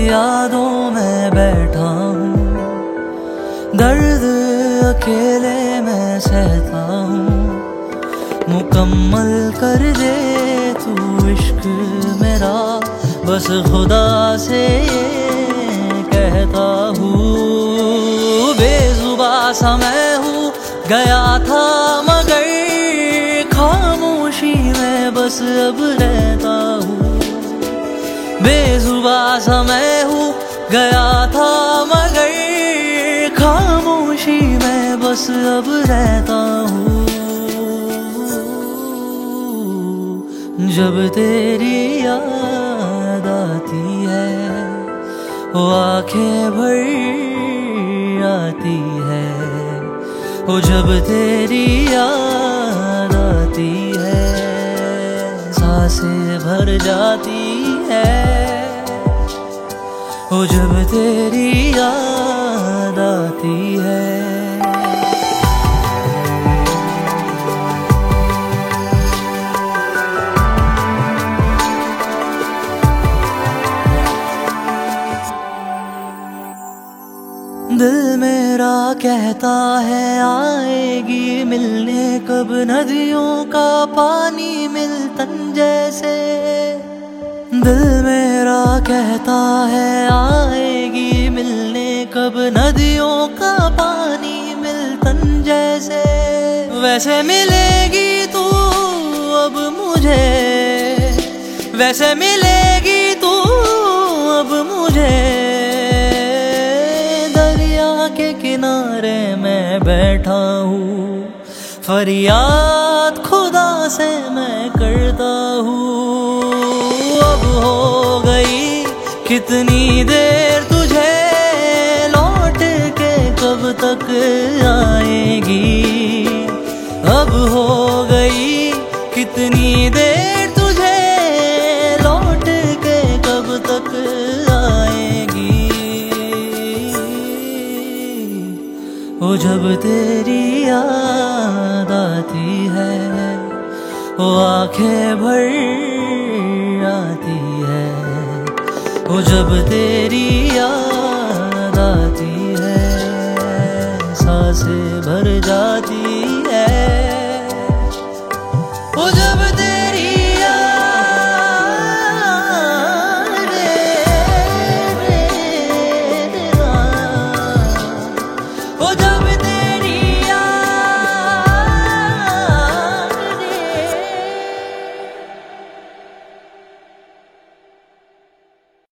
यादों में बैठा हूँ, दर्द अकेले में सहता हूँ। मुकम्मल कर दे तू इश्क मेरा, बस खुदा से ये कहता हूँ। बेजुबां सा मैं हूँ, गया था मगर खामोशी में बस अब रहता हूँ। बेजुबां सा मैं हूँ, गया था मगर खामोशी में बस अब रहता हूँ। जब तेरी याद आती है वो आंखें भर आती है, वो जब तेरी याद आती है सांसें भर जाती है। वो जब तेरी याद आती है। दिल मेरा कहता है आएगी मिलने कब, नदियों का पानी मिलतन जैसे। दिल मेरा कहता है आएगी मिलने कब, नदियों का पानी मिलतन जैसे। वैसे मिलेगी तू अब मुझे, वैसे मिलेगी तू अब मुझे। के किनारे मैं बैठा हूँ, फरियाद खुदा से मैं करता हूँ। अब हो गई कितनी देर तुझे, लौट के कब तक आएगी। अब हो गई कितनी देर तुझे, लौट के कब तक आएगी। वो जब तेरी याद आती है वो आंखें भर आती है। वो जब तेरी याद आती है सांसें भर जाती